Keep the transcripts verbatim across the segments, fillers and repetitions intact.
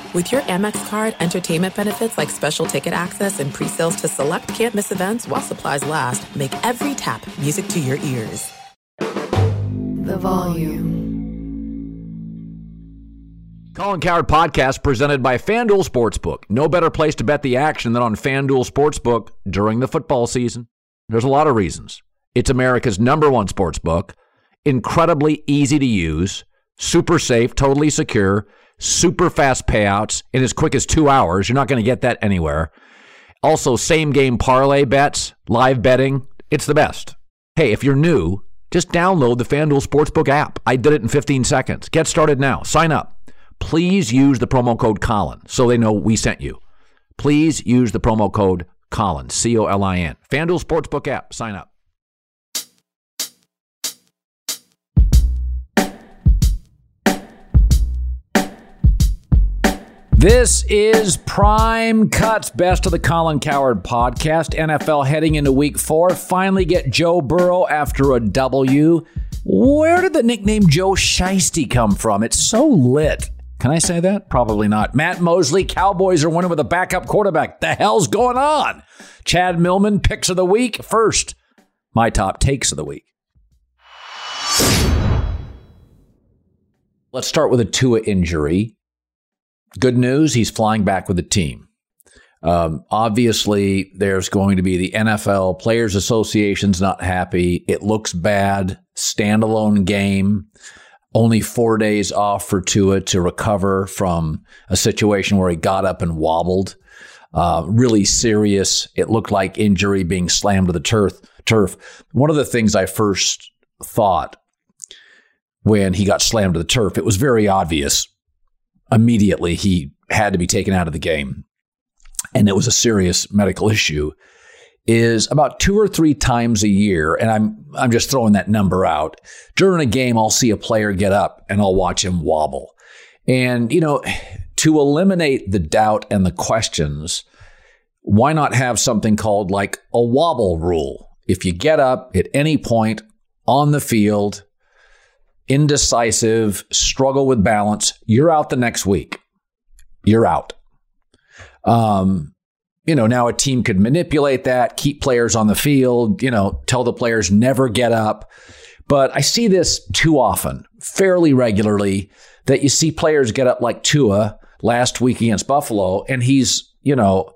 With your Amex card, entertainment benefits like special ticket access and pre-sales to select can't-miss events while supplies last make every tap music to your ears. The Volume. Colin Cowherd Podcast presented by FanDuel Sportsbook. No better place to bet the action than on FanDuel Sportsbook during the football season. There's a lot of reasons. It's America's number one sportsbook, incredibly easy to use, super safe, totally secure, super fast payouts in as quick as two hours. You're not going to get that anywhere. Also, same game parlay bets, live betting. It's the best. Hey, if you're new, just download the FanDuel Sportsbook app. I did it in fifteen seconds. Get started now. Sign up. Please use the promo code Colin so they know we sent you. Please use the promo code Colin, C O L I N. FanDuel Sportsbook app. Sign up. This is Prime Cuts, best of the Colin Cowherd Podcast. N F L heading into week four. Finally get Joe Burrow after a W. Where did the nickname Joe Shiesty come from? It's so lit. Can I say that? Probably not. Matt Mosley, Cowboys are winning with a backup quarterback. The hell's going on? Chad Millman, picks of the week. First, my top takes of the week. Let's start with a Tua injury. Good news, he's flying back with the team. Um, obviously, there's going to be the N F L Players Association's not happy. It looks bad. Standalone game. Only four days off for Tua to recover from a situation where he got up and wobbled. Uh, really serious. It looked like injury being slammed to the turf. Turf. One of the things I first thought when he got slammed to the turf, it was very obvious. Immediately, he had to be taken out of the game, and it was a serious medical issue, is about two or three times a year, and I'm I'm just throwing that number out, during a game, I'll see a player get up, and I'll watch him wobble. And, you know, to eliminate the doubt and the questions, why not have something called like a wobble rule? If you get up at any point on the field, indecisive, struggle with balance, you're out the next week. You're out. Um, you know, now a team could manipulate that, keep players on the field, you know, tell the players never get up. But I see this too often, fairly regularly, that you see players get up like Tua last week against Buffalo, and he's, you know,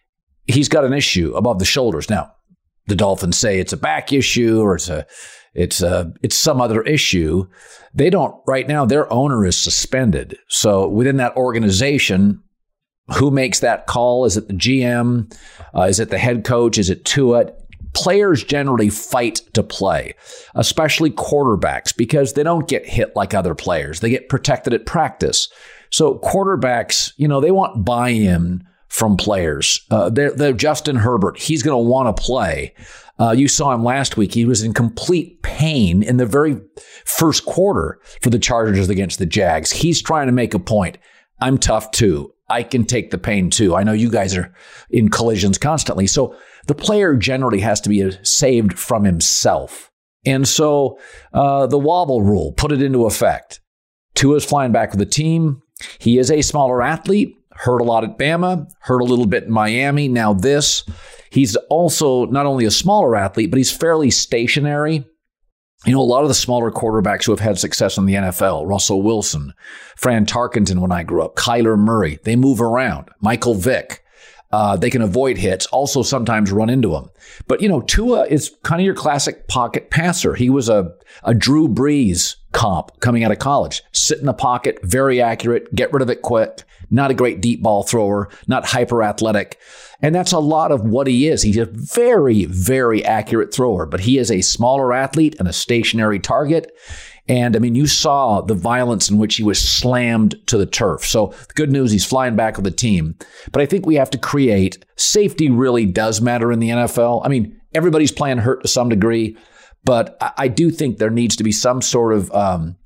he's got an issue above the shoulders. Now, the Dolphins say it's a back issue or it's a It's uh, it's some other issue. They don't, right now, their owner is suspended. So within that organization, who makes that call? Is it the G M? Uh, is it the head coach? Is it Tua? Players generally fight to play, especially quarterbacks, because they don't get hit like other players. They get protected at practice. So quarterbacks, you know, they want buy-in from players. Uh, they're, they're Justin Herbert. He's going to want to play. Uh, you saw him last week. He was in complete pain in the very first quarter for the Chargers against the Jags. He's trying to make a point. I'm tough too. I can take the pain too. I know you guys are in collisions constantly. So the player generally has to be saved from himself. And so uh, the wobble rule, put it into effect. Tua's flying back with the team. He is a smaller athlete. Hurt a lot at Bama, hurt a little bit in Miami. Now this. He's also not only a smaller athlete, but he's fairly stationary. You know, a lot of the smaller quarterbacks who have had success in the N F L, Russell Wilson, Fran Tarkenton when I grew up, Kyler Murray, they move around. Michael Vick, uh, they can avoid hits, also sometimes run into them. But, you know, Tua is kind of your classic pocket passer. He was a, a Drew Brees comp coming out of college. Sit in the pocket, very accurate, get rid of it quick. Not a great deep ball thrower, not hyper athletic. And that's a lot of what he is. He's a very, very accurate thrower, but he is a smaller athlete and a stationary target. And I mean, you saw the violence in which he was slammed to the turf. So the good news, he's flying back with the team. But I think we have to create, safety really does matter in the N F L. I mean, everybody's playing hurt to some degree, but I do think there needs to be some sort of um,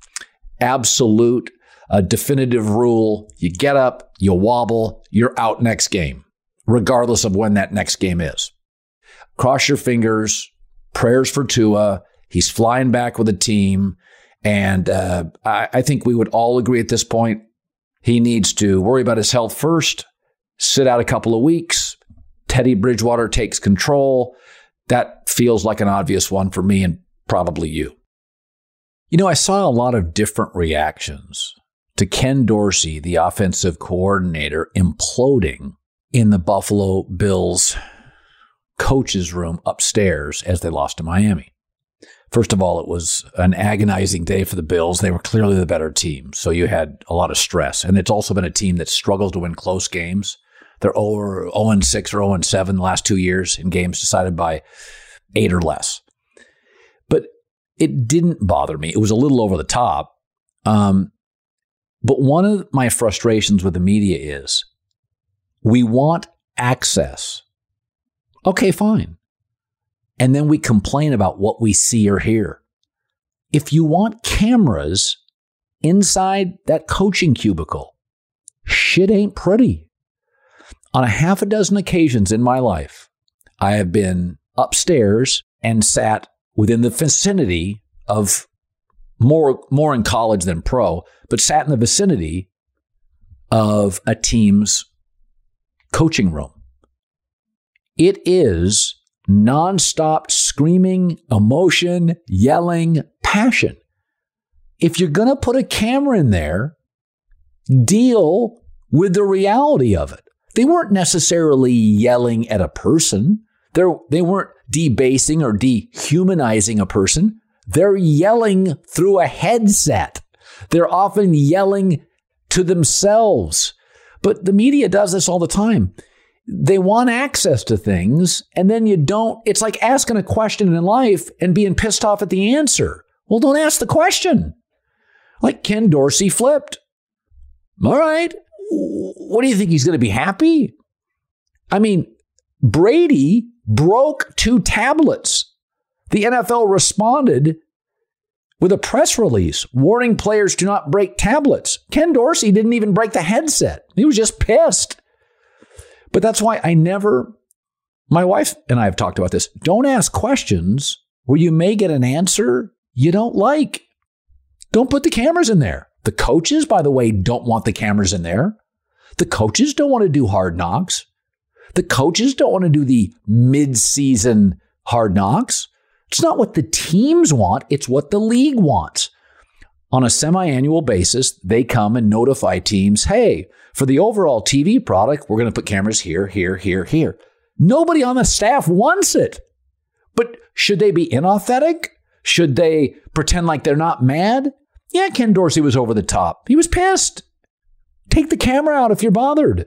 absolute a definitive rule. You get up, you wobble, you're out next game, regardless of when that next game is. Cross your fingers, prayers for Tua. He's flying back with a team. And uh, I, I think we would all agree at this point, He needs to worry about his health first, sit out a couple of weeks. Teddy Bridgewater takes control. That feels like an obvious one for me and probably you. You know, I saw a lot of different reactions to Ken Dorsey, the offensive coordinator, imploding in the Buffalo Bills coach's room upstairs as they lost to Miami. First of all, it was an agonizing day for the Bills. They were clearly the better team, so you had a lot of stress. And it's also been a team that struggles to win close games. They're oh and six or oh and seven the last two years in games decided by eight or less. But it didn't bother me. It was a little over the top. Um, but one of my frustrations with the media is we want access. Okay, fine. And then we complain about what we see or hear. If you want cameras inside that coaching cubicle, shit ain't pretty. On a half a dozen occasions in my life, I have been upstairs and sat within the vicinity of more, more in college than pro, but sat in the vicinity of a team's coaching room. It is nonstop screaming, emotion, yelling, passion. If you're going to put a camera in there, deal with the reality of it. They weren't necessarily yelling at a person. They're, they weren't debasing or dehumanizing a person. They're yelling through a headset. They're often yelling to themselves. But the media does this all the time. They want access to things, and then you don't. It's like asking a question in life and being pissed off at the answer. Well, don't ask the question. Like Ken Dorsey flipped. All right. What do you think? He's going to be happy? I mean, Brady broke two tablets. The N F L responded with a press release warning players to not break tablets. Ken Dorsey didn't even break the headset. He was just pissed. But that's why I never, my wife and I have talked about this, don't ask questions where you may get an answer you don't like. Don't put the cameras in there. The coaches, by the way, don't want the cameras in there. The coaches don't want to do Hard Knocks. The coaches don't want to do the mid-season Hard Knocks. It's not what the teams want. It's what the league wants. On a semi-annual basis, they come and notify teams, hey, for the overall T V product, we're going to put cameras here, here, here, here. Nobody on the staff wants it. But should they be inauthentic? Should they pretend like they're not mad? Yeah, Ken Dorsey was over the top. He was pissed. Take the camera out if you're bothered.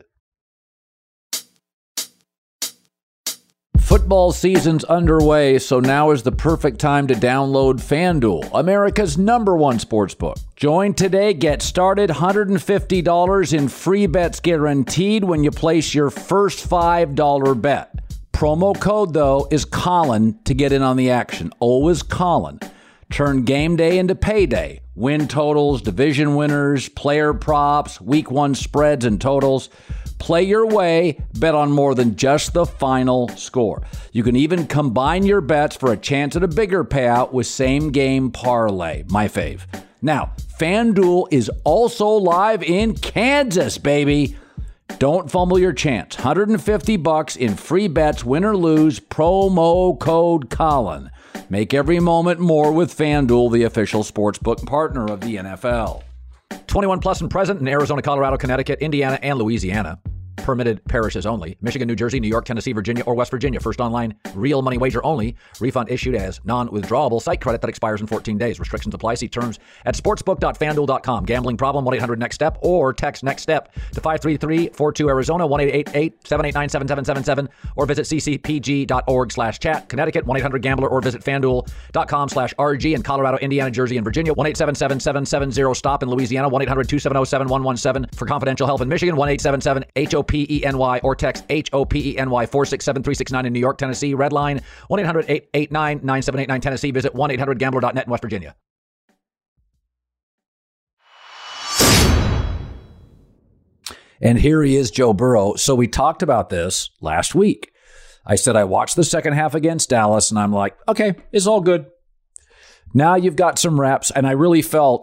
Football season's underway, so now is the perfect time to download FanDuel, America's number one sportsbook. Join today, get started, one hundred fifty dollars in free bets guaranteed when you place your first five dollars bet. Promo code, though, is Colin to get in on the action. Always Colin. Turn game day into payday. Win totals, division winners, player props, week one spreads and totals. Play your way, bet on more than just the final score. You can even combine your bets for a chance at a bigger payout with same game parlay, my fave. Now, FanDuel is also live in Kansas, baby. Don't fumble your chance. one hundred fifty bucks in free bets, win or lose, promo code Colin. Make every moment more with FanDuel, the official sportsbook partner of the N F L. twenty-one plus and present in Arizona, Colorado, Connecticut, Indiana, and Louisiana. Permitted parishes only. Michigan, New Jersey, New York, Tennessee, Virginia, or West Virginia. First online, real money wager only. Refund issued as non-withdrawable site credit that expires in fourteen days. Restrictions apply. See terms at sportsbook dot fanduel dot com. Gambling problem, one eight hundred next step or text next step to five three three four two Arizona, one eight eight eight seven eight nine seven seven seven seven, or visit c c p g dot org slash chat. Connecticut, one eight hundred gambler, or visit fanduel dot com slash r g. In Colorado, Indiana, Jersey, and Virginia, one eight seven seven seven seven zero stop. In Louisiana, one eight hundred two seven zero seven one one seven. For confidential help in Michigan, one eight seven seven H O P E N Y or text H O P E N Y four six seven three six nine in New York, Tennessee. Red line, one eight hundred eight eight nine nine seven eight nine Tennessee. Visit one eight hundred gambler dot net in West Virginia. And here he is, Joe Burrow. So we talked about this last week. I said I watched the second half against Dallas, and I'm like, okay, it's all good. Now you've got some reps, and I really felt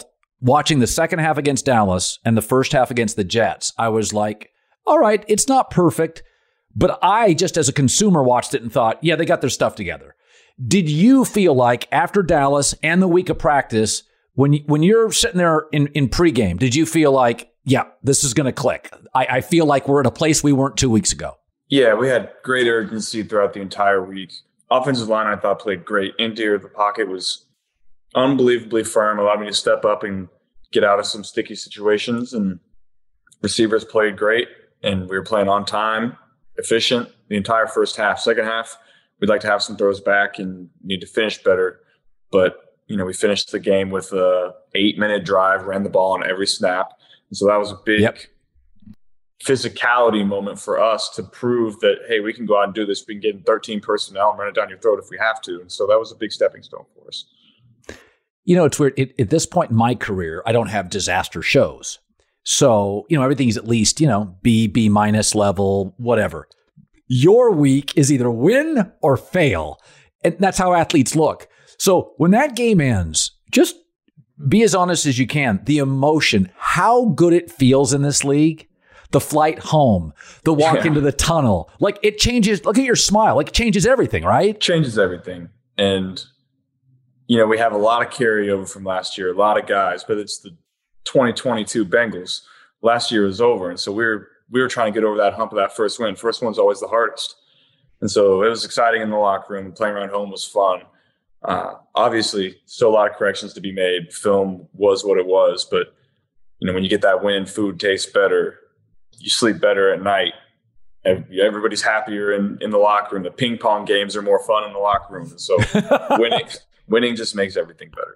watching the second half against Dallas and the first half against the Jets, I was like, all right, it's not perfect, but I just as a consumer watched it and thought, yeah, they got their stuff together. Did you feel like after Dallas and the week of practice, when, when you're sitting there in, in pregame, did you feel like, yeah, this is going to click? I, I feel like we're at a place we weren't two weeks ago. Yeah, we had great urgency throughout the entire week. Offensive line, I thought, played great. Interior of the pocket was unbelievably firm, allowed me to step up and get out of some sticky situations. And receivers played great, and we were playing on time, efficient the entire first half. Second half, we'd like to have some throws back and need to finish better. But, you know, we finished the game with a eight-minute drive, ran the ball on every snap. And so that was a big yep. physicality moment for us to prove that, hey, we can go out and do this. We can get in thirteen personnel and run it down your throat if we have to. And so that was a big stepping stone for us. You know, it's weird. It, at this point in my career, I don't have disaster shows. So, you know, everything's at least, you know, B, B minus level, whatever. Your week is either win or fail. And that's how athletes look. So when that game ends, just be as honest as you can. The emotion, how good it feels in this league, the flight home, the walk yeah. into the tunnel, like it changes. Look at your smile. Like it changes everything, right? Changes everything. And, you know, we have a lot of carryover from last year, a lot of guys, but it's the twenty twenty-two Bengals. Last year was over. And so we were, we were trying to get over that hump of that first win. First one's always the hardest. And so it was exciting in the locker room. Playing around home was fun. Uh, obviously, still a lot of corrections to be made. Film was what it was. But, you know, when you get that win, food tastes better. You sleep better at night. Everybody's happier in, in the locker room. The ping pong games are more fun in the locker room. And so winning, winning just makes everything better.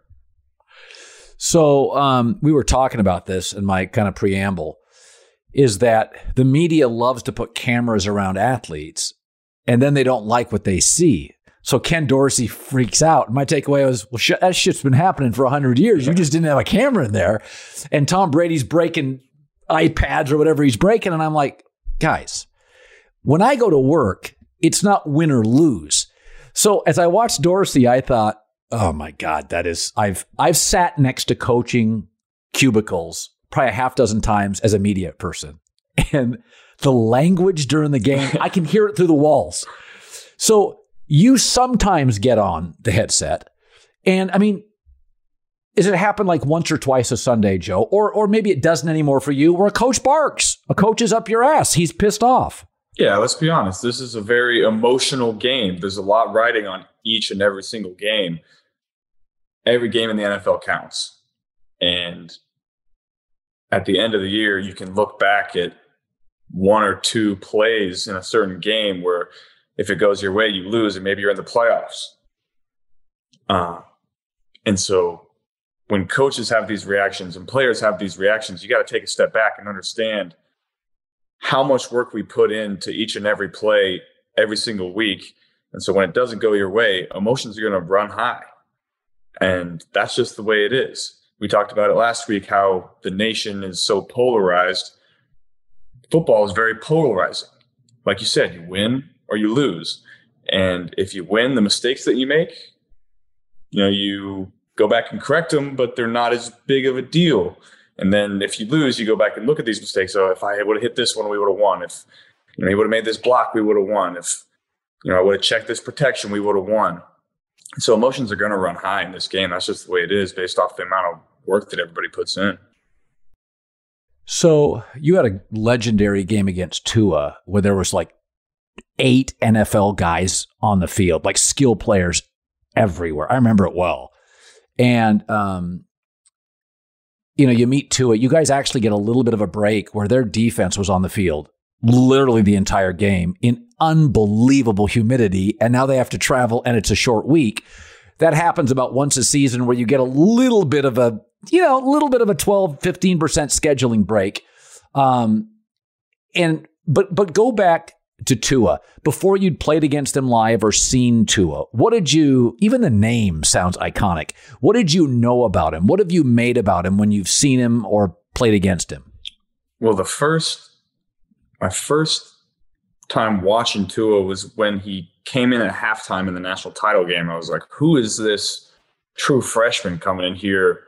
So um, we were talking about this in my kind of preamble, is that the media loves to put cameras around athletes and then they don't like what they see. So Ken Dorsey freaks out. My takeaway was, well, sh- that shit's been happening for one hundred years. You just didn't have a camera in there. And Tom Brady's breaking iPads or whatever he's breaking. And I'm like, guys, when I go to work, it's not win or lose. So as I watched Dorsey, I thought, oh my God, that is, I've, I've sat next to coaching cubicles probably a half dozen times as a media person. And the language during the game, I can hear it through the walls. So you sometimes get on the headset. And I mean, does it happen like once or twice a Sunday, Joe? Or or maybe it doesn't anymore for you, where a coach barks. A coach is up your ass. He's pissed off. Yeah, let's be honest. This is a very emotional game. There's a lot riding on each and every single game. Every game in the N F L counts. And at the end of the year, you can look back at one or two plays in a certain game where if it goes your way, you lose, and maybe you're in the playoffs. Uh, and so when coaches have these reactions and players have these reactions, you got to take a step back and understand how much work we put into each and every play every single week. And so when it doesn't go your way, emotions are going to run high. And that's just the way it is. We talked about it last week, how the nation is so polarized. Football is very polarizing. Like you said, you win or you lose. And if you win, the mistakes that you make, you know, you go back and correct them, but they're not as big of a deal. And then if you lose, you go back and look at these mistakes. So if I would have hit this one, we would have won. If, you know, he would have made this block, we would have won. If, you know, I would have checked this protection, we would have won. So emotions are going to run high in this game. That's just the way it is based off the amount of work that everybody puts in. So you had a legendary game against Tua where there was like eight N F L guys on the field, like skill players everywhere. I remember it well. And, um, you know, you meet Tua, you guys actually get a little bit of a break where their defense was on the field literally the entire game in unbelievable humidity. And now they have to travel and it's a short week. That happens about once a season where you get a little bit of a, you know, a little bit of a twelve, fifteen percent scheduling break. Um, and, but, but go back to Tua before you'd played against him live or seen Tua. What did you, even the name sounds iconic. What did you know about him? What have you made about him when you've seen him or played against him? Well, the first, my first time watching Tua was when he came in at halftime in the national title game. I was like, who is this true freshman coming in here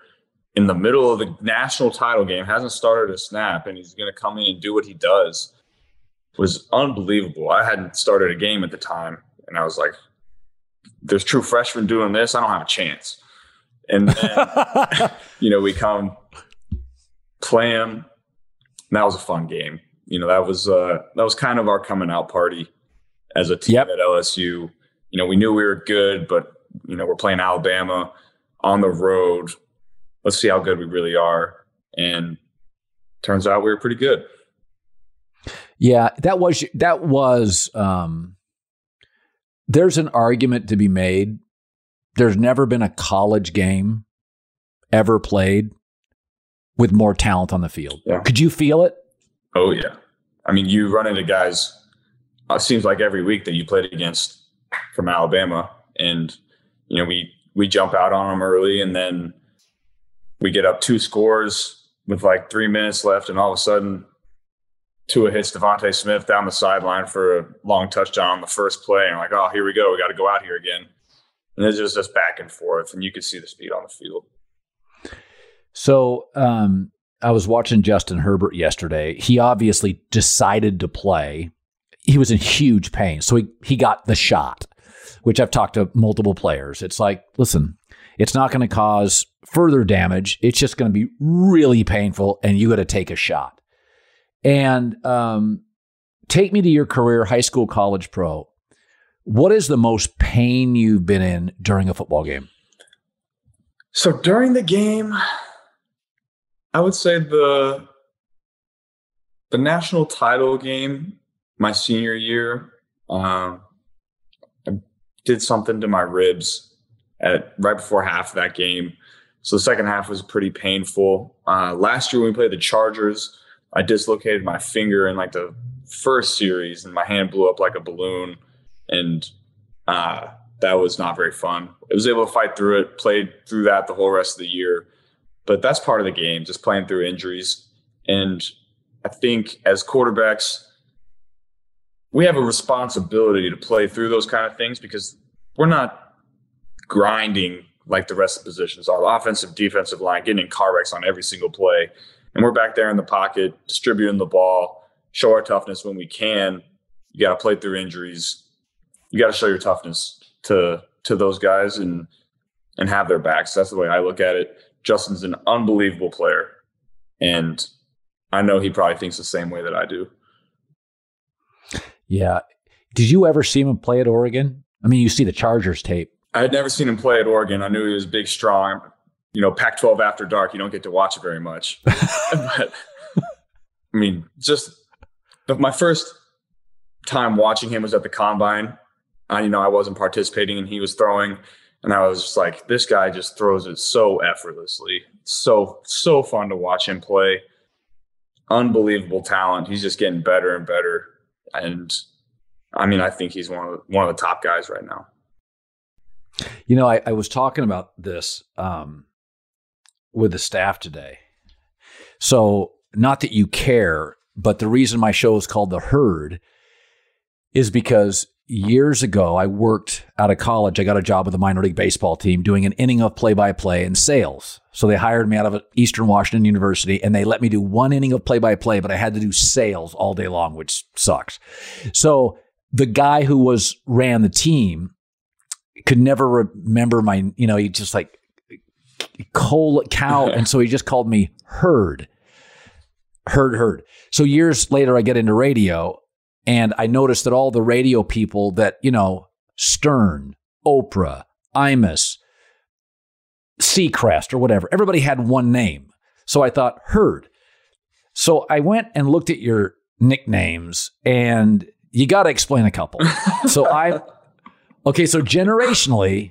in the middle of the national title game, hasn't started a snap, and he's going to come in and do what he does, was unbelievable. I hadn't started a game at the time, and I was like, there's true freshmen doing this. I don't have a chance. And then, you know, we come play him. And that was a fun game. You know, that was uh, that was kind of our coming out party as a team yep. at L S U. You know, we knew we were good, but, you know, we're playing Alabama on the road. Let's see how good we really are. And turns out we were pretty good. Yeah, that was, that was, um, there's an argument to be made. There's never been a college game ever played with more talent on the field. Yeah. Could you feel it? Oh, yeah. I mean, you run into guys, uh, it seems like every week that you played against from Alabama. And, you know, we, we jump out on them early, and then we get up two scores with like three minutes left, and all of a sudden Tua hits Devontae Smith down the sideline for a long touchdown on the first play. And I'm like, oh, here we go. We got to go out here again. And it's just, just back and forth, and you could see the speed on the field. So um, I was watching Justin Herbert yesterday. He obviously decided to play. He was in huge pain. So he, he got the shot, which I've talked to multiple players. It's like, listen, it's not going to cause further damage. It's just going to be really painful, and you got to take a shot. And um, take me to your career, high school, college, pro. What is the most pain you've been in during a football game? So during the game, I would say the the national title game, my senior year, um, I did something to my ribs at right before half of that game. So the second half was pretty painful. Uh, last year when we played the Chargers, I dislocated my finger in like the first series, and my hand blew up like a balloon. And uh, that was not very fun. I was able to fight through it, played through that the whole rest of the year. But that's part of the game, just playing through injuries. And I think as quarterbacks, we have a responsibility to play through those kind of things, because we're not grinding like the rest of the positions. Our offensive, defensive line, getting in car wrecks on every single play. And we're back there in the pocket, distributing the ball, show our toughness when we can. You got to play through injuries. You got to show your toughness to to those guys and and have their backs. That's the way I look at it. Justin's an unbelievable player, and I know he probably thinks the same way that I do. Yeah. Did you ever see him play at Oregon? I mean, you see the Chargers tape. I had never seen him play at Oregon. I knew he was big, strong. You know, Pac twelve after dark, you don't get to watch it very much. But, I mean, just my first time watching him was at the Combine. I, you know, I wasn't participating, and he was throwing. And I was just like, this guy just throws it so effortlessly. So, so fun to watch him play. Unbelievable talent. He's just getting better and better. And, I mean, I think he's one of the, one of the top guys right now. You know, I, I was talking about this um, with the staff today. So, not that you care, but the reason my show is called The Herd is because years ago, I worked out of college. I got a job with a minor league baseball team doing an inning of play-by-play and sales. So they hired me out of Eastern Washington University, and they let me do one inning of play-by-play, but I had to do sales all day long, which sucks. So the guy who was ran the team could never remember my, you know, he just like coal cow. And so he just called me Herd, Herd, Herd. So years later, I get into radio, and I noticed that all the radio people that, you know, Stern, Oprah, Imus, Seacrest, or whatever, everybody had one name. So I thought, Herd. So I went and looked at your nicknames, and you got to explain a couple. So I, okay, so generationally,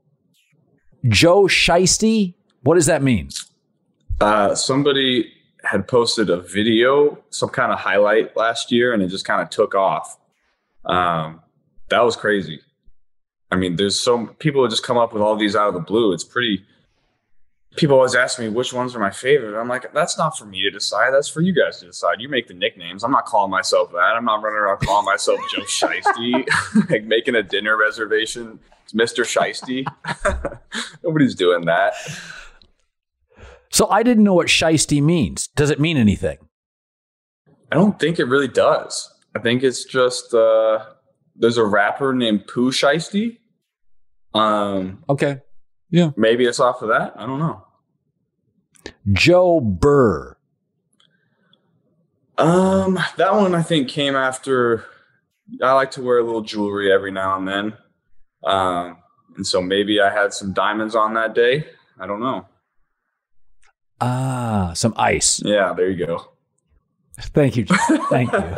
Joe Shiesty, what does that mean? Uh, somebody had posted a video, some kind of highlight last year, and it just kind of took off. Um, that was crazy. I mean, there's so people would just come up with all these out of the blue. It's pretty, people always ask me which ones are my favorite. I'm like, that's not for me to decide. That's for you guys to decide. You make the nicknames. I'm not calling myself that. I'm not running around calling myself Joe Shiesty, like making a dinner reservation. It's Mister Shiesty. Nobody's doing that. So I didn't know what shiesty means. Does it mean anything? I don't think it really does. I think it's just uh, there's a rapper named Pooh Shiesty. Um, okay. Yeah. Maybe it's off of that. I don't know. Joe Burr. Um, that one I think came after. I like to wear a little jewelry every now and then. Um, and so maybe I had some diamonds on that day. I don't know. Ah, some ice. Yeah, there you go. Thank you. Thank you.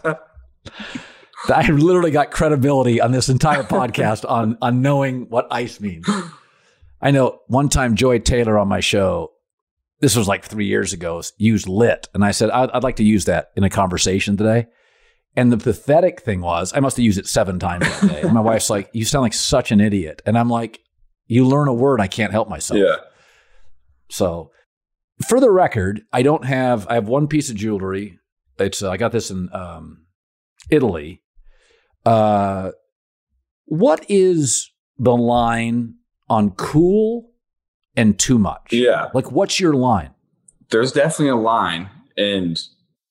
I literally got credibility on this entire podcast on, on knowing what ice means. I know one time Joy Taylor on my show, this was like three years ago, used lit. And I said, I'd, I'd like to use that in a conversation today. And the pathetic thing was, I must have used it seven times that day. And my wife's like, you sound like such an idiot. And I'm like, you learn a word, I can't help myself. Yeah. So for the record, I don't have, I have one piece of jewelry. It's, uh, I got this in um, Italy. Uh, what is the line on cool and too much? Yeah. Like, what's your line? There's definitely a line, and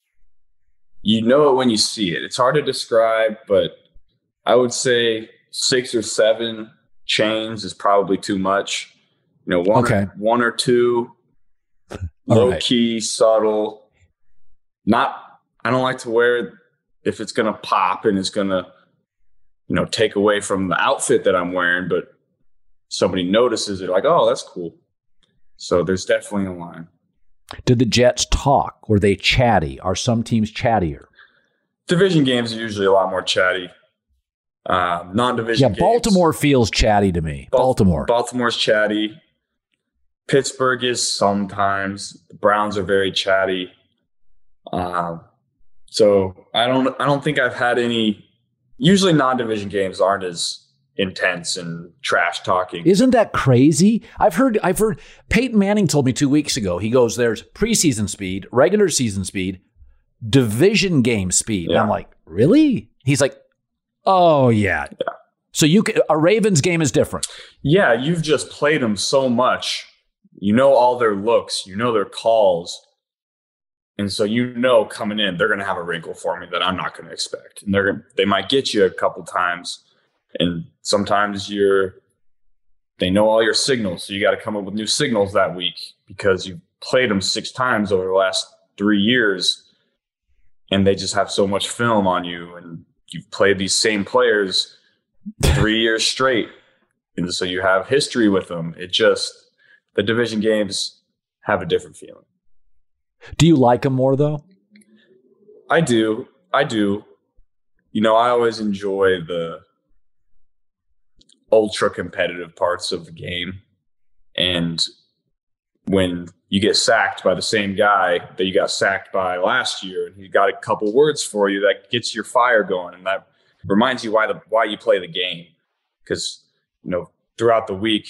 you know it when you see it. It's hard to describe, but I would say six or seven chains is probably too much. You know, one, okay. or, one or two, low right. key, subtle. Not, I don't like to wear it if it's going to pop and it's going to, you know, take away from the outfit that I'm wearing, but somebody notices it, like, oh, that's cool. So there's definitely a line. Did the Jets talk? Were they chatty? Are some teams chattier? Division games are usually a lot more chatty. Um, non-division yeah, games. Baltimore feels chatty to me. Bal- Baltimore. Baltimore's chatty. Pittsburgh is sometimes. The Browns are very chatty. Um, so I don't. I don't think I've had any. Usually, non-division games aren't as intense and trash talking. Isn't that crazy? I've heard. I've heard. Peyton Manning told me two weeks ago. He goes, "There's preseason speed, regular season speed, division game speed." Yeah. And I'm like, really? He's like, oh yeah. yeah. So you can, a Ravens game is different. Yeah, you've just played them so much. You know all their looks. You know their calls. And so you know coming in, they're going to have a wrinkle for me that I'm not going to expect. And they're they might get you a couple times. And sometimes you're they know all your signals. So you got to come up with new signals that week because you've played them six times over the last three years. And they just have so much film on you. And you've played these same players three years straight. And so you have history with them. It just, the division games have a different feeling. Do you like them more, though? I do. I do. You know, I always enjoy the ultra competitive parts of the game. And when you get sacked by the same guy that you got sacked by last year, and he got a couple words for you, that gets your fire going. And that reminds you why the why you play the game. Because, you know, throughout the week,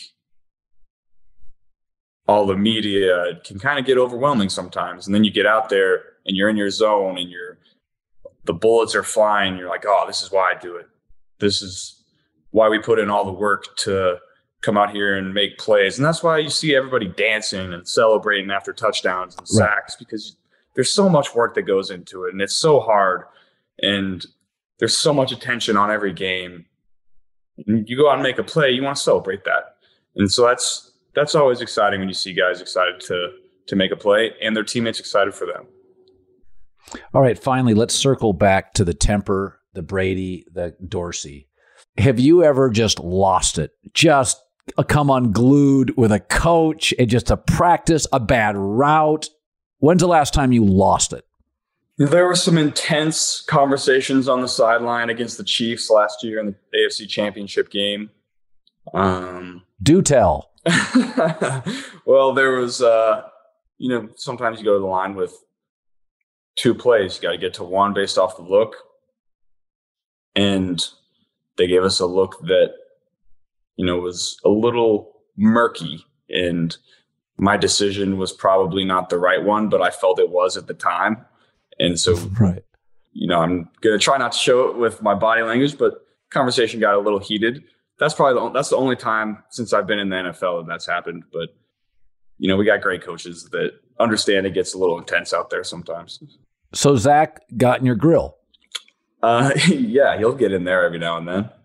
all the media can kind of get overwhelming sometimes. And then you get out there and you're in your zone and you're, the bullets are flying. You're like, oh, this is why I do it. This is why we put in all the work to come out here and make plays. And that's why you see everybody dancing and celebrating after touchdowns and sacks, right. Because there's so much work that goes into it and it's so hard. And there's so much attention on every game. And you go out and make a play, you want to celebrate that. And so that's, That's always exciting when you see guys excited to to make a play and their teammates excited for them. All right, finally, let's circle back to the temper, the Brady, the Dorsey. Have you ever just lost it? Just come unglued with a coach and just a practice, a bad route? When's the last time you lost it? There were some intense conversations on the sideline against the Chiefs last year in the A F C Championship game. Um, Do tell. Well, there was, uh, you know, sometimes you go to the line with two plays. You got to get to one based off the look. And they gave us a look that, you know, was a little murky. And my decision was probably not the right one, but I felt it was at the time. And so, right. you know, I'm going to try not to show it with my body language, but conversation got a little heated. That's probably the, that's the only time since I've been in the N F L that that's happened. But you know, we got great coaches that understand it gets a little intense out there sometimes. So Zach got in your grill. Uh, yeah, he'll get in there every now and then.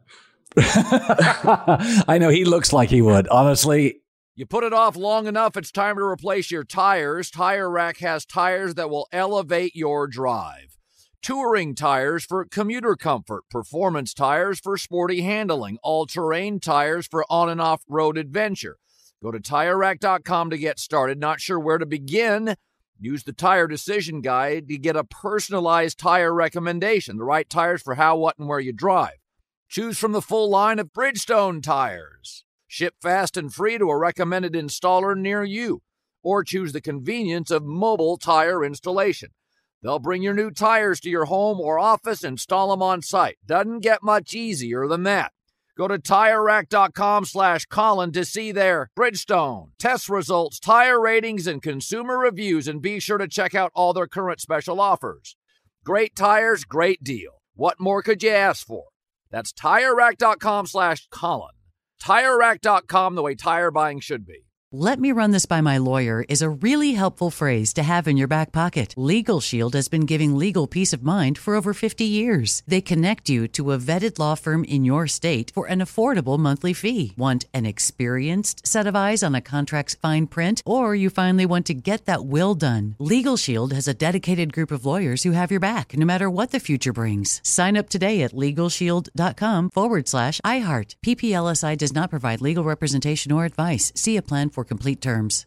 I know he looks like he would, honestly. You put it off long enough, it's time to replace your tires. Tire Rack has tires that will elevate your drive. Touring tires for commuter comfort, performance tires for sporty handling, all-terrain tires for on and off-road adventure. Go to Tire Rack dot com to get started. Not sure where to begin? Use the Tire Decision Guide to get a personalized tire recommendation, the right tires for how, what, and where you drive. Choose from the full line of Bridgestone tires. Ship fast and free to a recommended installer near you. Or choose the convenience of mobile tire installation. They'll bring your new tires to your home or office, install them on site. Doesn't get much easier than that. Go to Tire Rack dot com slash Colin to see their Bridgestone test results, tire ratings, and consumer reviews, and be sure to check out all their current special offers. Great tires, great deal. What more could you ask for? That's Tire Rack dot com slash Colin. Tire Rack dot com, the way tire buying should be. "Let me run this by my lawyer" is a really helpful phrase to have in your back pocket. Legal Shield has been giving legal peace of mind for over fifty years. They connect you to a vetted law firm in your state for an affordable monthly fee. Want an experienced set of eyes on a contract's fine print? Or you finally want to get that will done? Legal Shield has a dedicated group of lawyers who have your back, no matter what the future brings. Sign up today at LegalShield.com forward slash iHeart. P P L S I does not provide legal representation or advice. See a plan for complete terms.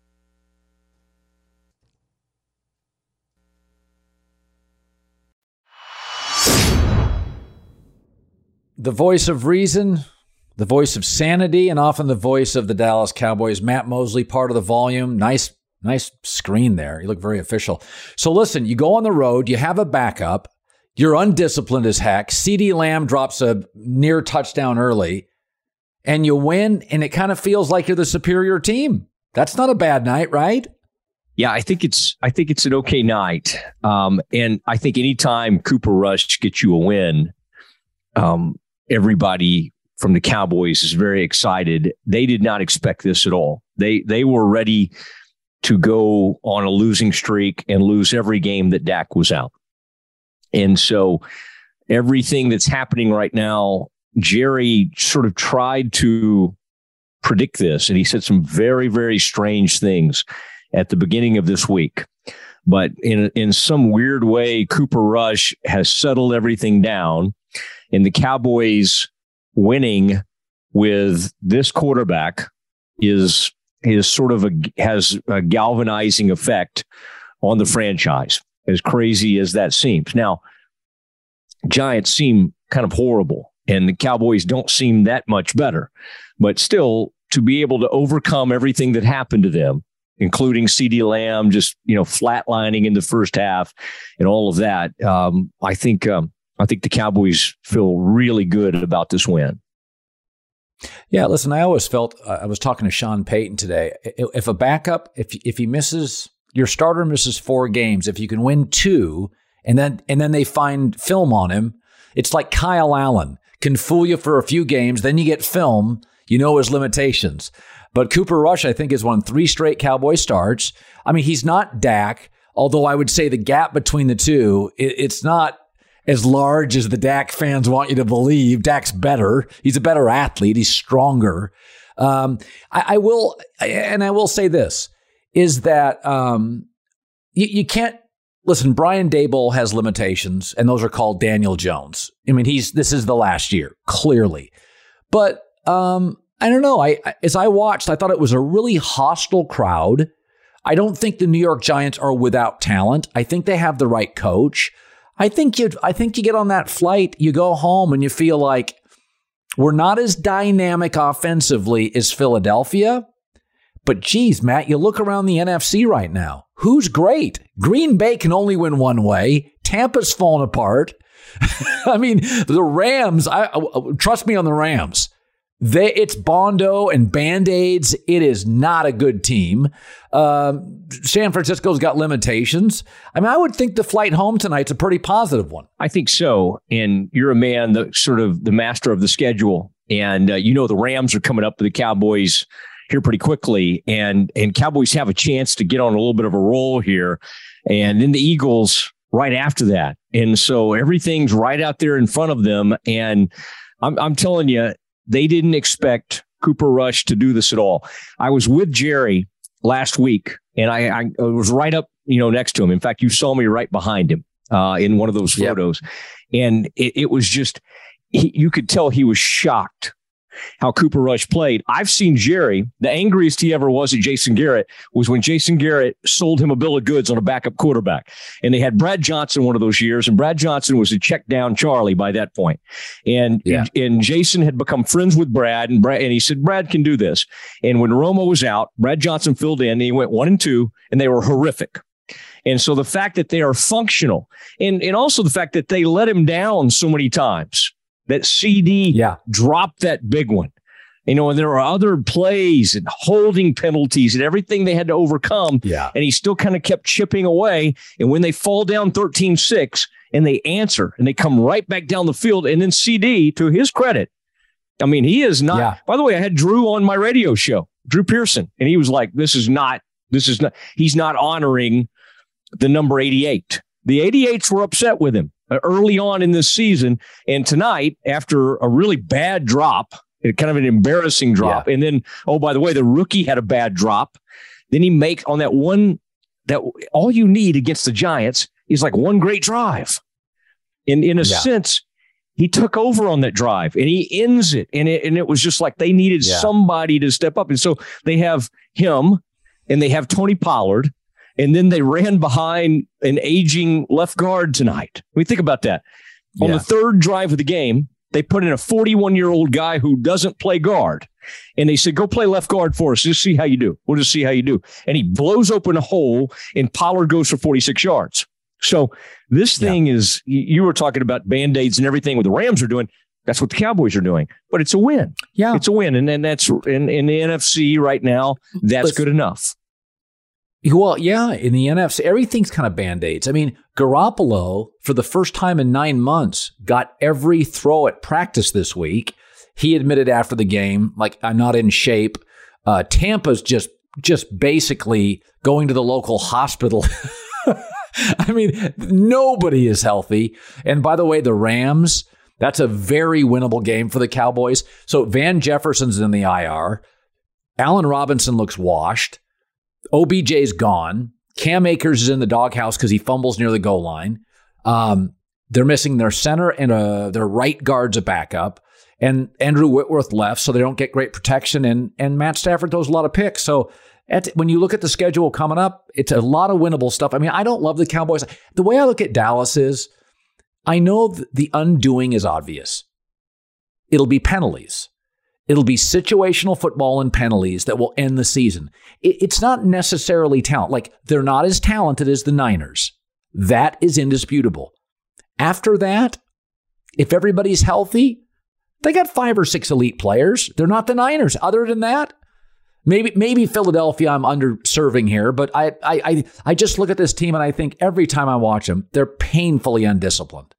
The voice of reason, the voice of sanity, and often the voice of the Dallas Cowboys. Matt Mosley, part of the volume. Nice, nice screen there. You look very official. So listen, you go on the road, you have a backup, you're undisciplined as heck. CeeDee Lamb drops a near touchdown early, and you win, and it kind of feels like you're the superior team. That's not a bad night, right? Yeah, I think it's I think it's an okay night. Um, and I think anytime Cooper Rush gets you a win, um, everybody from the Cowboys is very excited. They did not expect this at all. They they were ready to go on a losing streak and lose every game that Dak was out. And so everything that's happening right now, Jerry sort of tried to predict this, and he said some very, very strange things at the beginning of this week. But in in some weird way, Cooper Rush has settled everything down, and the Cowboys winning with this quarterback is is sort of a has a galvanizing effect on the franchise, as crazy as that seems. Now, Giants seem kind of horrible, and the Cowboys don't seem that much better. But still, to be able to overcome everything that happened to them, including CeeDee Lamb just, you know, flatlining in the first half and all of that, um, I think um, I think the Cowboys feel really good about this win. Yeah, listen, I always felt, uh, I was talking to Sean Payton today, if a backup, if if he misses, your starter misses four games, if you can win two, and then and then they find film on him, it's like Kyle Allen can fool you for a few games, then you get film, you know his limitations. But Cooper Rush, I think, has won three straight Cowboy starts. I mean, he's not Dak, although I would say the gap between the two, it, it's not as large as the Dak fans want you to believe. Dak's better. He's a better athlete. He's stronger. Um, I, I will, and I will say this, is that um, you, you can't, listen, Brian Daboll has limitations, and those are called Daniel Jones. I mean, he's this is the last year, clearly. But um, I don't know. I as I watched, I thought it was a really hostile crowd. I don't think the New York Giants are without talent. I think they have the right coach. I think you I think you get on that flight, you go home, and you feel like we're not as dynamic offensively as Philadelphia. But geez, Matt, you look around the N F C right now. Who's great? Green Bay can only win one way. Tampa's falling apart. I mean, the Rams, I, I, trust me on the Rams. They, it's Bondo and Band-Aids. It is not a good team. Um, San Francisco's got limitations. I mean, I would think the flight home tonight's a pretty positive one. I think so. And you're a man, the sort of the master of the schedule. And, uh, you know, the Rams are coming up with the Cowboys here pretty quickly, and and Cowboys have a chance to get on a little bit of a roll here, and then the Eagles right after that, and so everything's right out there in front of them, and I'm I'm telling you, they didn't expect Cooper Rush to do this at all. I was with Jerry last week, and I, I was right up, you know, next to him. In fact, you saw me right behind him uh, in one of those photos, yep. and it, it was just he, you could tell he was shocked how Cooper Rush played. I've seen Jerry, the angriest he ever was at Jason Garrett was when Jason Garrett sold him a bill of goods on a backup quarterback. And they had Brad Johnson one of those years, and Brad Johnson was a check down Charlie by that point. And, yeah. and Jason had become friends with Brad, and Brad, and he said, Brad can do this. And when Romo was out, Brad Johnson filled in, and he went one and two, and they were horrific. And so the fact that they are functional, and, and also the fact that they let him down so many times, that C D yeah. dropped that big one. You know, and there are other plays and holding penalties and everything they had to overcome. Yeah. And he still kind of kept chipping away. And when they fall down thirteen six and they answer and they come right back down the field, and then C D, to his credit, I mean, he is not. Yeah. By the way, I had Drew on my radio show, Drew Pearson, and he was like, this is not, this is not, he's not honoring the number eighty-eight. The eighty-eights were upset with him early on in this season. And tonight, after a really bad drop, kind of an embarrassing drop. Yeah. And then, oh, by the way, the rookie had a bad drop. Then he makes on that one, that all you need against the Giants is like one great drive. In, in a yeah. sense, he took over on that drive and he ends it. And it, and it was just like they needed yeah. somebody to step up. And so they have him and they have Tony Pollard. And then they ran behind an aging left guard tonight. I mean, think about that. On yeah. the third drive of the game, they put in a forty-one-year-old guy who doesn't play guard. And they said, go play left guard for us. Just see how you do. We'll just see how you do. And he blows open a hole, and Pollard goes for forty-six yards. So this thing yeah. is, you were talking about Band-Aids and everything what the Rams are doing. That's what the Cowboys are doing. But it's a win. Yeah. It's a win. And then that's in, in the N F C right now, that's but, good enough. Well, yeah, in the N F C, everything's kind of Band-Aids. I mean, Garoppolo, for the first time in nine months, got every throw at practice this week. He admitted after the game, like, I'm not in shape. Uh, Tampa's just just basically going to the local hospital. I mean, nobody is healthy. And by the way, the Rams, that's a very winnable game for the Cowboys. So Van Jefferson's in the I R. Allen Robinson looks washed. O B J's gone. Cam Akers is in the doghouse because he fumbles near the goal line. Um, they're missing their center and uh, their right guard's a backup. And Andrew Whitworth left, so they don't get great protection. And and Matt Stafford throws a lot of picks. So at, when you look at the schedule coming up, it's a lot of winnable stuff. I mean, I don't love the Cowboys. The way I look at Dallas is, I know th- the undoing is obvious. It'll be penalties. It'll be situational football and penalties that will end the season. It, it's not necessarily talent. Like, they're not as talented as the Niners. That is indisputable. After that, if everybody's healthy, they got five or six elite players. They're not the Niners. Other than that, maybe maybe Philadelphia, I'm underserving here, but I, I, I, I just look at this team and I think every time I watch them, they're painfully undisciplined.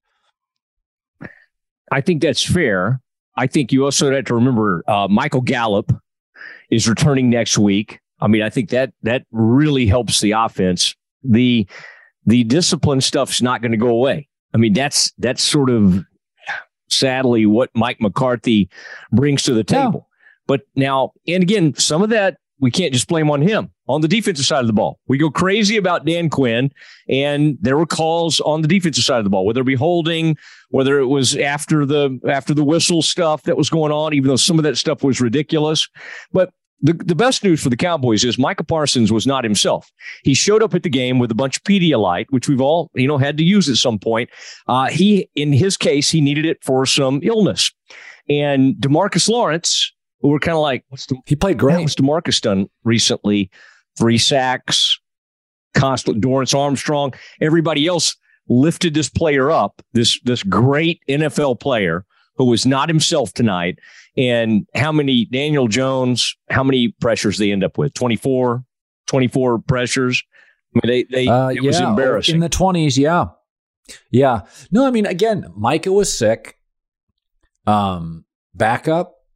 I think that's fair. I think you also have to remember uh, Michael Gallup is returning next week. I mean, I think that that really helps the offense. The the discipline stuff's not going to go away. I mean, that's that's sort of sadly what Mike McCarthy brings to the table. Yeah. But now, and again, some of that we can't just blame on him. On the defensive side of the ball, we go crazy about Dan Quinn, and there were calls on the defensive side of the ball, whether it be holding, whether it was after the after the whistle stuff that was going on, even though some of that stuff was ridiculous. But the, the best news for the Cowboys is Micah Parsons was not himself. He showed up at the game with a bunch of Pedialyte, which we've all, you know, had to use at some point. Uh, he, in his case, he needed it for some illness. And DeMarcus Lawrence, who were kind of like, what's the, he played great. What's DeMarcus done recently? Three sacks, constant Dorrance Armstrong. Everybody else lifted this player up, this this great N F L player who was not himself tonight. And how many, Daniel Jones, how many pressures they end up with? twenty-four, twenty-four pressures. I mean, they, they uh, it yeah, was embarrassing. In the twenties, yeah. Yeah. No, I mean, again, Micah was sick. Um, backup.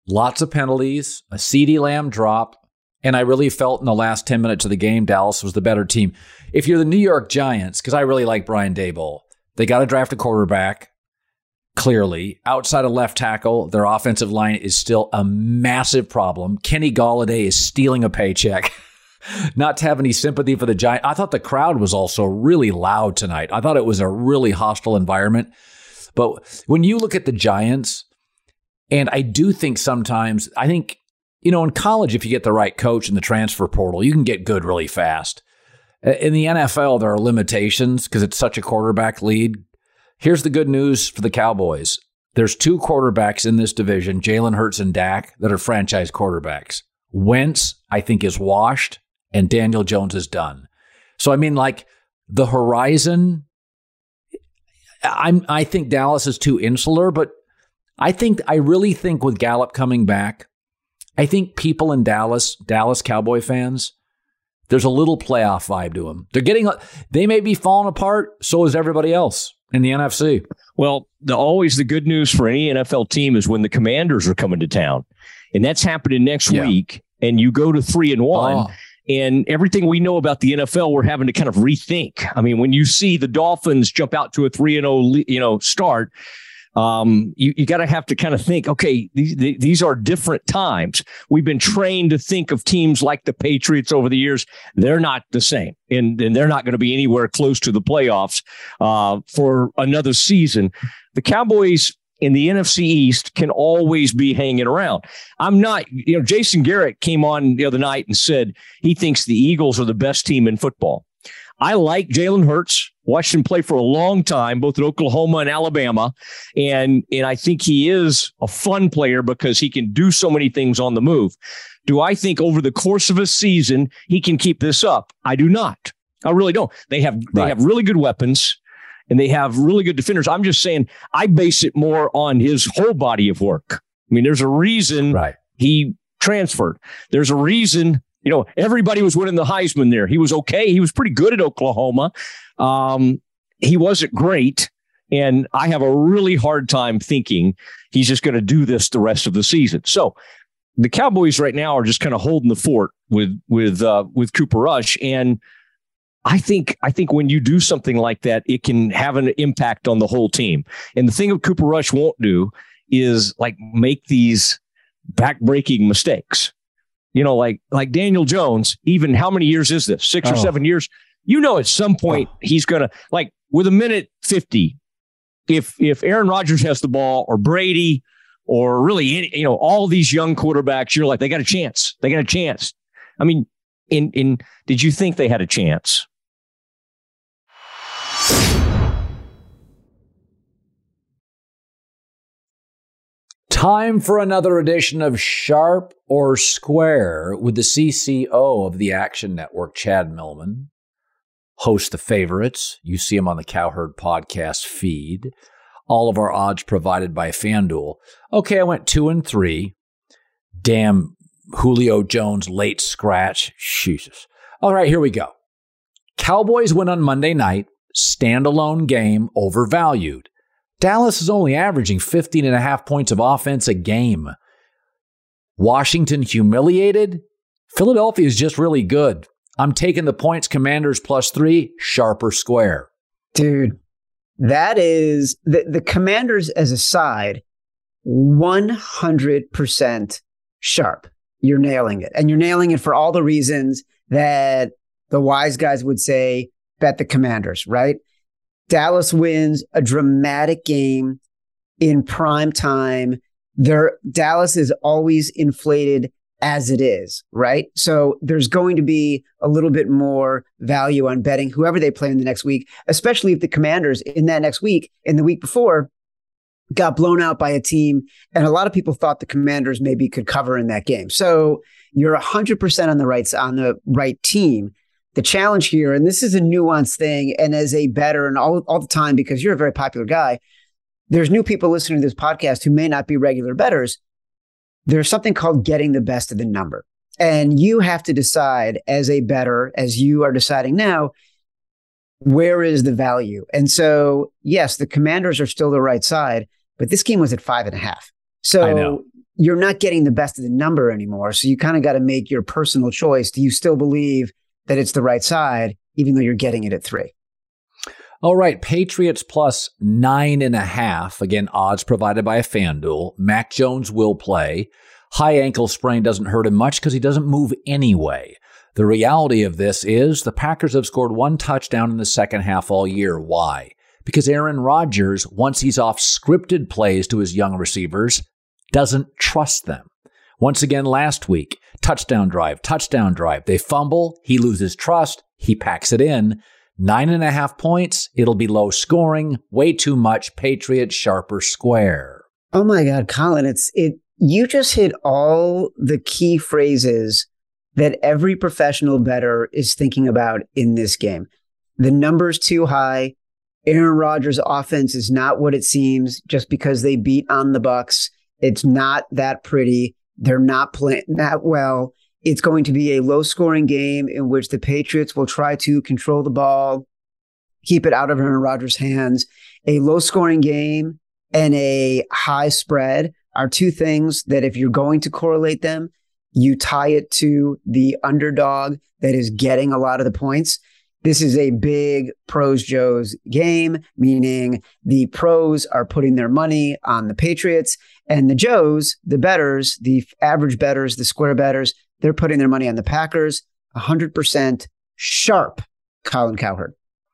lots of penalties, a CeeDee Lamb drop, and I really felt in the last ten minutes of the game, Dallas was the better team. If you're the New York Giants, because I really like Brian Daboll, they got to draft a quarterback, clearly. Outside of left tackle, their offensive line is still a massive problem. Kenny Golladay is stealing a paycheck. Not to have any sympathy for the Giants. I thought the crowd was also really loud tonight. I thought it was a really hostile environment. But when you look at the Giants, and I do think sometimes, I think, you know, in college, if you get the right coach in the transfer portal, you can get good really fast. In the N F L, there are limitations because it's such a quarterback lead. Here's the good news for the Cowboys. There's two quarterbacks in this division, Jalen Hurts and Dak, that are franchise quarterbacks. Wentz, I think, is washed, and Daniel Jones is done. So, I mean, like, the horizon, I'm, I think Dallas is too insular, but I think, I really think with Gallup coming back, I think people in Dallas, Dallas Cowboy fans, there's a little playoff vibe to them. They're getting, they may be falling apart. So is everybody else in the N F C. Well, the, always the good news for any N F L team is when the Commanders are coming to town, and that's happening next yeah. week. And you go to three and one, oh. and everything we know about the N F L, we're having to kind of rethink. I mean, when you see the Dolphins jump out to a three and oh, you know, start. Um, you, you got to have to kind of think, okay, these, these are different times. We've been trained to think of teams like the Patriots over the years. They're not the same, and, and they're not going to be anywhere close to the playoffs uh, for another season. The Cowboys in the N F C East can always be hanging around. I'm not, you know, Jason Garrett came on the other night and said he thinks the Eagles are the best team in football. I like Jalen Hurts, watched him play for a long time, both at Oklahoma and Alabama. And, and I think he is a fun player because he can do so many things on the move. Do I think over the course of a season, he can keep this up? I do not. I really don't. They have, they right. have really good weapons and they have really good defenders. I'm just saying I base it more on his whole body of work. I mean, there's a reason right. he transferred. There's a reason. You know, everybody was winning the Heisman there. He was okay. He was pretty good at Oklahoma. Um, he wasn't great. And I have a really hard time thinking he's just going to do this the rest of the season. So the Cowboys right now are just kind of holding the fort with with uh, with Cooper Rush. And I think I think when you do something like that, it can have an impact on the whole team. And the thing that Cooper Rush won't do is like make these back-breaking mistakes. You know, like like Daniel Jones, even how many years is this? Six oh. or seven years? You know, at some point, oh. he's going to, like, with a minute fifty, if if Aaron Rodgers has the ball or Brady or really, any, you know, all these young quarterbacks, you're like, they got a chance. They got a chance. I mean, in in did you think they had a chance? Time for another edition of Sharp or Square with the C C O of the Action Network, Chad Millman. Host The Favorites. You see him on the Cowherd podcast feed. All of our odds provided by FanDuel. Okay, I went two and three. Damn Julio Jones late scratch. Jesus. All right, here we go. Cowboys win on Monday night. Standalone game overvalued. Dallas is only averaging fifteen and a half points of offense a game. Washington humiliated. Philadelphia is just really good. I'm taking the points, Commanders plus three, sharp or square. Dude, that is the, the Commanders as a side, one hundred percent sharp. You're nailing it. And you're nailing it for all the reasons that the wise guys would say, bet the Commanders, right? Dallas wins a dramatic game in prime time. Their Dallas is always inflated as it is, right? So there's going to be a little bit more value on betting whoever they play in the next week, especially if the Commanders in that next week, in the week before, got blown out by a team. And a lot of people thought the Commanders maybe could cover in that game. So you're one hundred percent on the right, on the right team. The challenge here, and this is a nuanced thing, and as a bettor and all, all the time, because you're a very popular guy, there's new people listening to this podcast who may not be regular bettors. There's something called getting the best of the number. And you have to decide as a bettor, as you are deciding now, where is the value? And so, yes, the Commanders are still the right side, but this game was at five and a half. So you're not getting the best of the number anymore. So you kind of got to make your personal choice. Do you still believe that it's the right side, even though you're getting it at three? All right, Patriots plus nine and a half. Again, odds provided by a FanDuel. Mac Jones will play. High ankle sprain doesn't hurt him much because he doesn't move anyway. The reality of this is the Packers have scored one touchdown in the second half all year. Why? Because Aaron Rodgers, once he's off scripted plays to his young receivers, doesn't trust them. Once again last week, touchdown drive, touchdown drive. They fumble, he loses trust, he packs it in. Nine and a half points, it'll be low scoring, way too much. Patriots sharper square. Oh my God, Colin, it's it. You just hit all the key phrases that every professional bettor is thinking about in this game. The number's too high. Aaron Rodgers' offense is not what it seems just because they beat on the Bucs. It's not that pretty. They're not playing that well. It's going to be a low-scoring game in which the Patriots will try to control the ball, keep it out of Aaron Rodgers' hands. A low-scoring game and a high spread are two things that if you're going to correlate them, you tie it to the underdog that is getting a lot of the points. This is a big pros Joes game, meaning the pros are putting their money on the Patriots, and the Joes, the bettors, the average bettors, the square bettors, they're putting their money on the Packers. one hundred percent sharp, Colin Cowherd.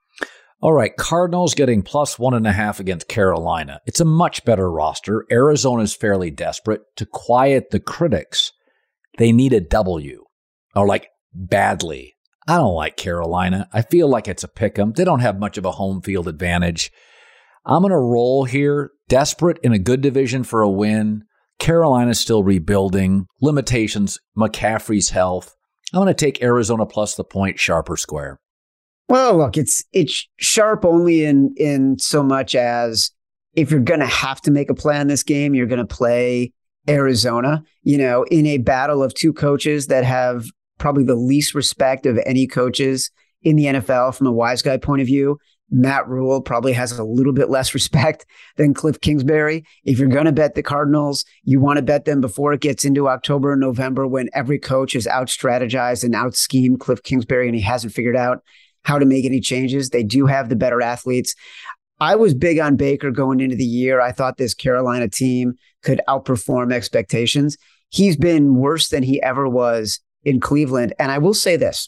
All right, Cardinals getting plus one and a half against Carolina. It's a much better roster. Arizona's fairly desperate. To quiet the critics, they need a W, or like badly. I don't like Carolina. I feel like it's a pick 'em. They don't have much of a home field advantage. I'm going to roll here. Desperate in a good division for a win. Carolina's still rebuilding. Limitations, McCaffrey's health. I'm going to take Arizona plus the point, sharper square. Well, look, it's it's sharp only in in so much as if you're going to have to make a play on this game, you're going to play Arizona, you know, in a battle of two coaches that have probably the least respect of any coaches in the N F L from a wise guy point of view. Matt Rule probably has a little bit less respect than Cliff Kingsbury. If you're going to bet the Cardinals, you want to bet them before it gets into October and November when every coach has out-strategized and out-schemed Cliff Kingsbury and he hasn't figured out how to make any changes. They do have the better athletes. I was big on Baker going into the year. I thought this Carolina team could outperform expectations. He's been worse than he ever was in Cleveland. And I will say this.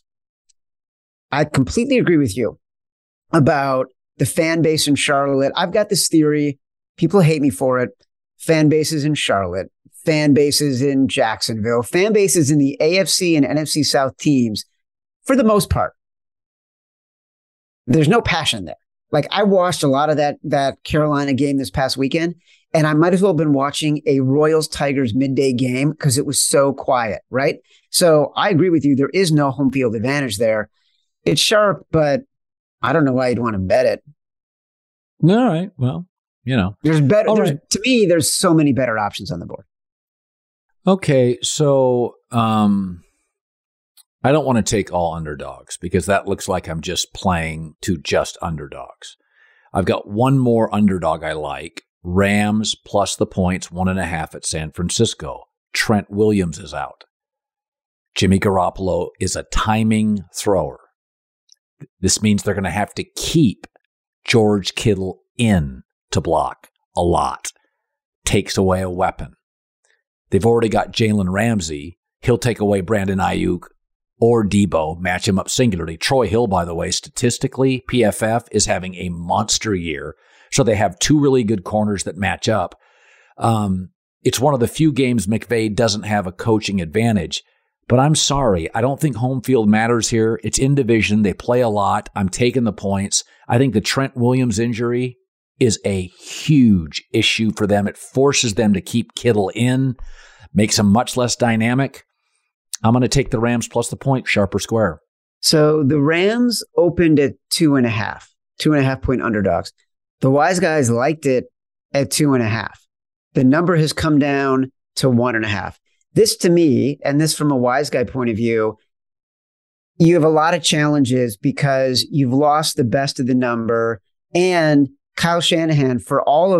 I completely agree with you about the fan base in Charlotte. I've got this theory. People hate me for it. Fan bases in Charlotte, fan bases in Jacksonville, fan bases in the A F C and N F C South teams, for the most part, there's no passion there. Like I watched a lot of that, that Carolina game this past weekend, and I might as well have been watching a Royals-Tigers midday game because it was so quiet, right? So I agree with you. There is no home field advantage there. It's sharp, but I don't know why you'd want to bet it. All right. Well, you know. There's better. There's, right. To me, there's so many better options on the board. Okay. So um, I don't want to take all underdogs because that looks like I'm just playing to just underdogs. I've got one more underdog I like. Rams plus the points, one and a half at San Francisco. Trent Williams is out. Jimmy Garoppolo is a timing thrower. This means they're going to have to keep George Kittle in to block a lot. Takes away a weapon. They've already got Jalen Ramsey. He'll take away Brandon Ayuk or Debo, match him up singularly. Troy Hill, by the way, statistically, P F F is having a monster year. So they have two really good corners that match up. Um, it's one of the few games McVay doesn't have a coaching advantage. But I'm sorry, I don't think home field matters here. It's in division. They play a lot. I'm taking the points. I think the Trent Williams injury is a huge issue for them. It forces them to keep Kittle in, makes them much less dynamic. I'm going to take the Rams plus the point, sharper square. So the Rams opened at two and a half, two and a half point underdogs. The wise guys liked it at two and a half. The number has come down to one and a half. This to me, and this from a wise guy point of view, you have a lot of challenges because you've lost the best of the number. And Kyle Shanahan, for all of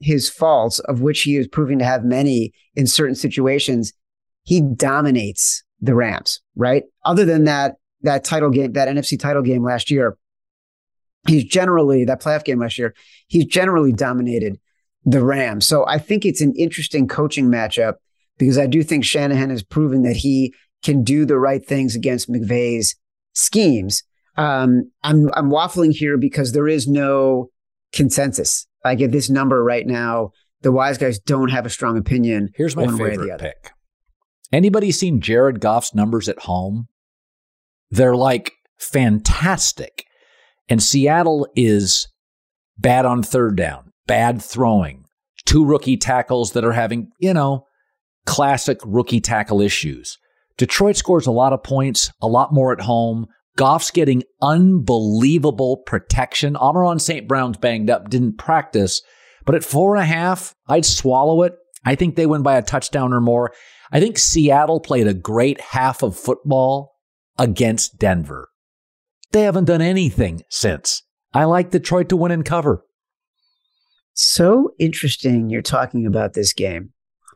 his faults, of which he is proving to have many in certain situations, he dominates the Rams, right? Other than that, that title game, that N F C title game last year, he's generally, that playoff game last year, he's generally dominated the Rams. So I think it's an interesting coaching matchup because I do think Shanahan has proven that he can do the right things against McVay's schemes. Um, I'm I'm waffling here because there is no consensus. Like at this number right now, the wise guys don't have a strong opinion. Here's my one way or the favorite other. pick. Anybody seen Jared Goff's numbers at home? They're like fantastic. And Seattle is bad on third down, bad throwing, two rookie tackles that are having, you know, classic rookie tackle issues. Detroit scores a lot of points, a lot more at home. Goff's getting unbelievable protection. Amon Saint Brown's banged up, didn't practice. But at four and a half, I'd swallow it. I think they win by a touchdown or more. I think Seattle played a great half of football against Denver. They haven't done anything since. I like Detroit to win and cover. So interesting you're talking about this game.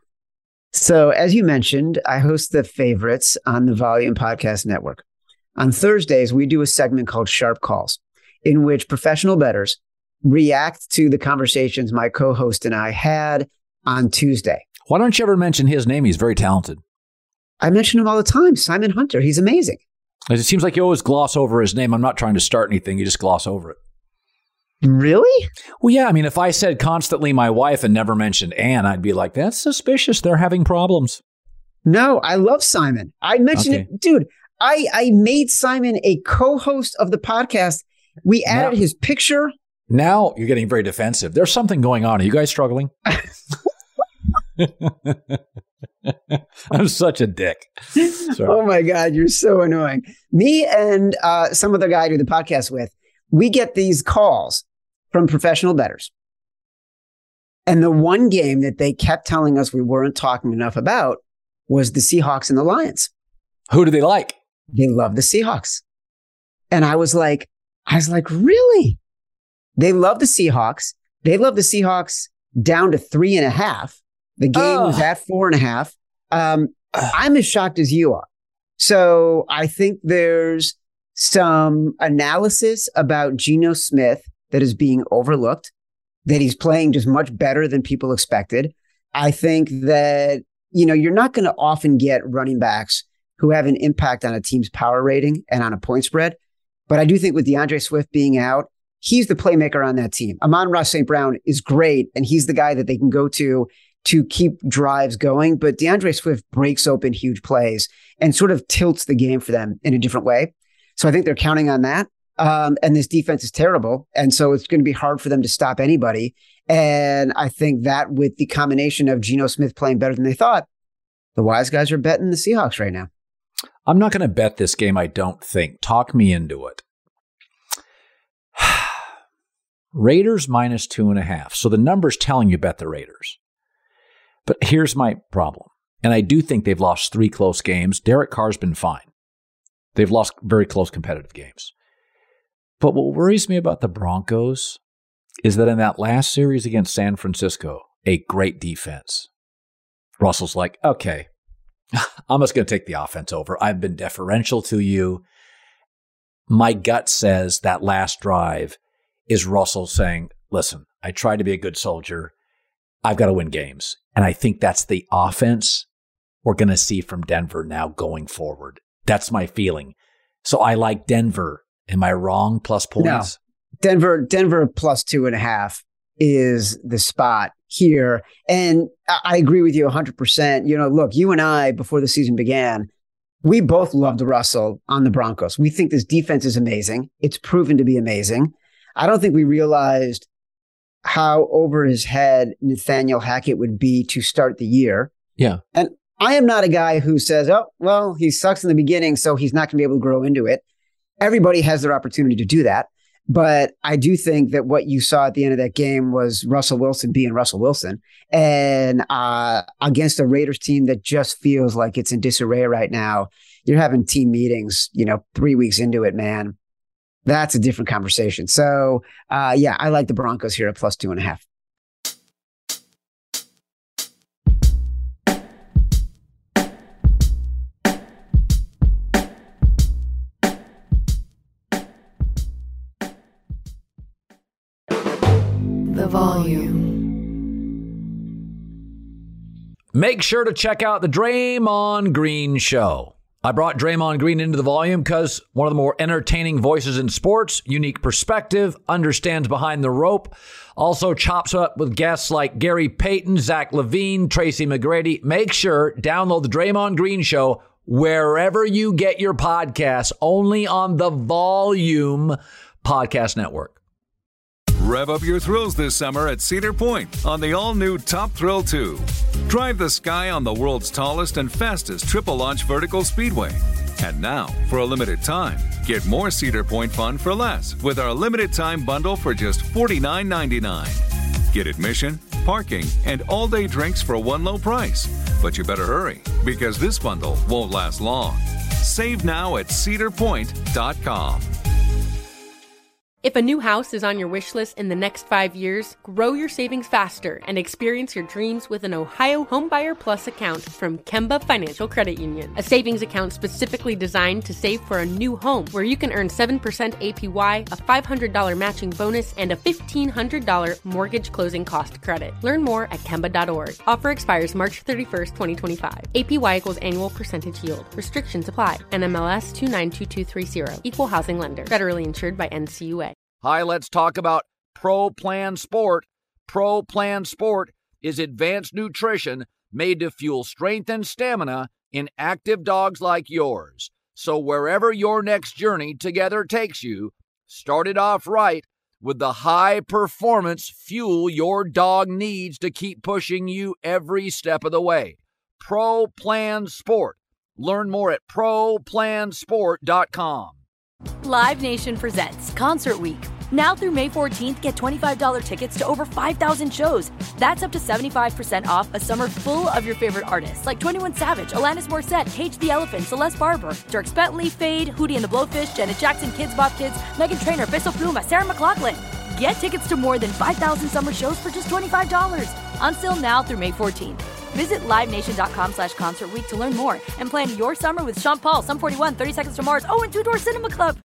So as you mentioned, I host the favorites on the Volume Podcast Network. On Thursdays, we do a segment called Sharp Calls, in which professional bettors react to the conversations my co-host and I had on Tuesday. Why don't you ever mention his name? He's very talented. I mention him all the time. Simon Hunter. He's amazing. It seems like you always gloss over his name. I'm not trying to start anything. You just gloss over it. Really? Well, yeah. I mean, if I said constantly my wife and never mentioned Anne, I'd be like, that's suspicious. They're having problems. No, I love Simon. I mentioned Okay. it. Dude, I, I made Simon a co-host of the podcast. We added No. his picture. Now you're getting very defensive. There's something going on. Are you guys struggling? I'm such a dick. Sorry. Oh my God, you're so annoying. Me and uh, some other guy I do the podcast with, we get these calls from professional bettors. And the one game that they kept telling us we weren't talking enough about was the Seahawks and the Lions. Who do they like? They love the Seahawks. And I was like, I was like, really? They love the Seahawks. They love the Seahawks down to three and a half. The game Oh. was at four and a half. Um, I'm as shocked as you are. So I think there's some analysis about Geno Smith that is being overlooked, that he's playing just much better than people expected. I think that, you know, you're not going to often get running backs who have an impact on a team's power rating and on a point spread. But I do think with DeAndre Swift being out, he's the playmaker on that team. Amon-Ra Saint Brown is great, and he's the guy that they can go to to keep drives going. But DeAndre Swift breaks open huge plays and sort of tilts the game for them in a different way. So I think they're counting on that. Um, and this defense is terrible. And so it's going to be hard for them to stop anybody. And I think that with the combination of Geno Smith playing better than they thought, the wise guys are betting the Seahawks right now. I'm not going to bet this game, I don't think. Talk me into it. Raiders minus two and a half. So the number's telling you bet the Raiders. But here's my problem. And I do think they've lost three close games. Derek Carr's been fine. They've lost very close competitive games. But what worries me about the Broncos is that in that last series against San Francisco, a great defense, Russell's like, okay, I'm just going to take the offense over. I've been deferential to you. My gut says that last drive is Russell saying, listen, I tried to be a good soldier. I've got to win games. And I think that's the offense we're going to see from Denver now going forward. That's my feeling. So I like Denver. Am I wrong? Plus points? No. Denver, Denver plus two and a half is the spot here. And I, I agree with you one hundred percent. You know, look, you and I, before the season began, we both loved Russell on the Broncos. We think this defense is amazing. It's proven to be amazing. I don't think we realized how over his head Nathaniel Hackett would be to start the year. Yeah. And I am not a guy who says, oh, well, he sucks in the beginning, so he's not going to be able to grow into it. Everybody has their opportunity to do that. But I do think that what you saw at the end of that game was Russell Wilson being Russell Wilson. And uh, against a Raiders team that just feels like it's in disarray right now, you're having team meetings, you know, three weeks into it, man. That's a different conversation. So, uh, yeah, I like the Broncos here at plus two and a half. Volume. Make sure to check out the Draymond Green Show. I brought Draymond Green into the volume because one of the more entertaining voices in sports, unique perspective, understands behind the rope, also chops up with guests like Gary Payton, Zach LaVine, Tracy McGrady. Make sure, download the Draymond Green Show wherever you get your podcasts, only on the Volume Podcast Network. Rev up your thrills this summer at Cedar Point on the all-new Top Thrill two. Drive the sky on the world's tallest and fastest triple-launch vertical speedway. And now, for a limited time, get more Cedar Point fun for less with our limited-time bundle for just forty-nine ninety-nine. Get admission, parking, and all-day drinks for one low price. But you better hurry, because this bundle won't last long. Save now at cedar point dot com. If a new house is on your wish list in the next five years, grow your savings faster and experience your dreams with an Ohio Homebuyer Plus account from Kemba Financial Credit Union. A savings account specifically designed to save for a new home, where you can earn seven percent A P Y, a five hundred dollars matching bonus, and a fifteen hundred dollars mortgage closing cost credit. Learn more at kemba dot org. Offer expires March thirty-first, twenty twenty-five. A P Y equals annual percentage yield. Restrictions apply. N M L S two nine two two three zero. Equal housing lender. Federally insured by N C U A. Hi, let's talk about Pro Plan Sport. Pro Plan Sport is advanced nutrition made to fuel strength and stamina in active dogs like yours. So wherever your next journey together takes you, start it off right with the high performance fuel your dog needs to keep pushing you every step of the way. Pro Plan Sport. Learn more at pro plan sport dot com. Live Nation presents Concert Week. Now through May fourteenth, get twenty-five dollars tickets to over five thousand shows. That's up to seventy-five percent off a summer full of your favorite artists like twenty-one Savage, Alanis Morissette, Cage the Elephant, Celeste Barber, Dierks Bentley, Fade, Hootie and the Blowfish, Janet Jackson, Kids Bop Kids, Meghan Trainor, Bissell Pluma, Sarah McLachlan. Get tickets to more than five thousand summer shows for just twenty-five dollars. Until now through May fourteenth. Visit livenation.com slash concert week to learn more and plan your summer with Sean Paul, Sum forty-one, thirty Seconds to Mars, oh, and Two Door Cinema Club.